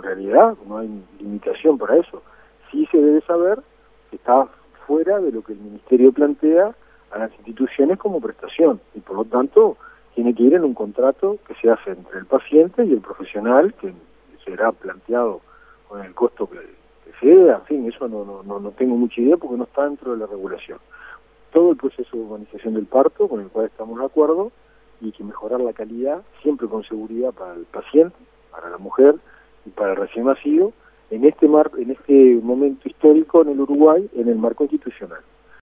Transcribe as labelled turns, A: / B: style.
A: realidad no hay limitación para eso. Sí se debe saber que está fuera de lo que el Ministerio plantea a las instituciones como prestación, y por lo tanto tiene que ir en un contrato que se hace entre el paciente y el profesional, que será planteado con el costo que sea. En fin, eso no tengo mucha idea porque no está dentro de la regulación. Todo el proceso de organización del parto, con el cual estamos de acuerdo, y hay que mejorar la calidad, siempre con seguridad para el paciente, para la mujer y para el recién nacido, en este momento histórico en el Uruguay, en el marco institucional.